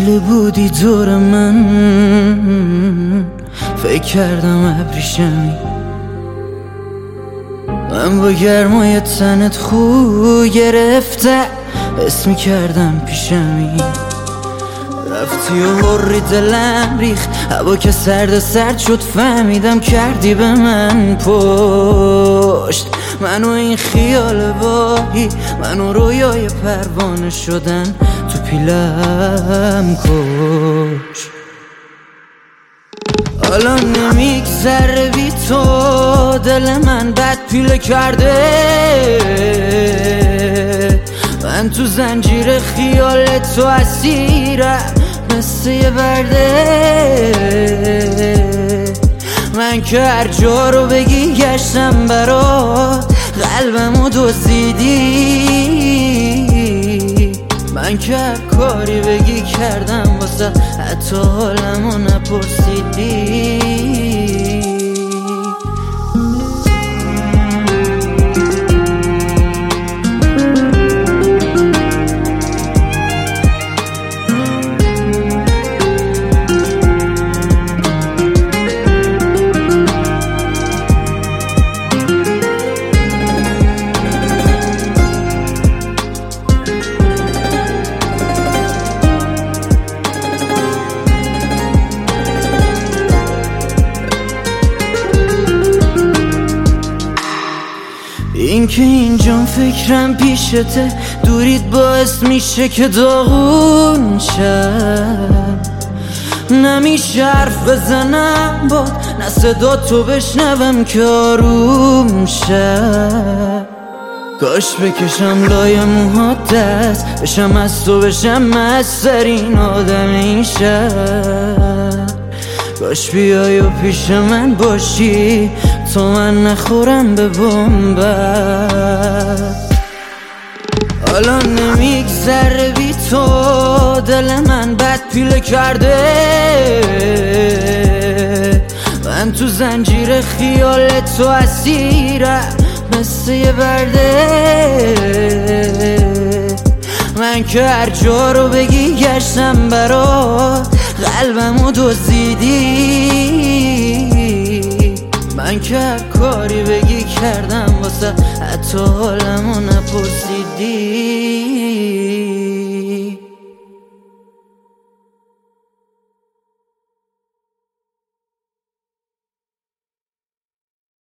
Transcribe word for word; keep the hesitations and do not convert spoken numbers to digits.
لاله بودی دور من، فکر کردم ابریشمی. من با گرمای تنت خو گرفته، اسم کردم پیشمی. رفتی و هری دلم ریخت، هوا که سرد سرد شد فهمیدم کردی به من پشت. منو این خیال واهی، منو رویای پروانه شدن تو پیلم کش. حالا نمیگذره بی تو، دل من بد پیله کرده. من تو زنجیر خیال تو اسیرم مثل یه برده. من که هر جا رو بگی گشتم برات، قلبمو دزدیدی. من که هر کاری بگی کردم واسه، حتی حالمو نپرسیدی. این که اینجام فکرم پیشته، دورید باعث میشه که داغون شم. نمیشه حرف بزنم باد، نه صدا تو بشنوم که آروم شم. کاش بکشم لای موهات دست، بشم از تو بشم مسترین آدم این شهر. کاش بیای و پیش من باشی تا من نخورم به بمبر. حالا نمیگذره بی تو، دل من بد پیله کرده. من تو زنجیر خیال تو اسیرم مثل یه برده. من که هر جا رو بگی گشتم برات، قلبمو دزدیدی. من که هر کاری بگی کردم واسه، حتی حالمو نپرسیدی.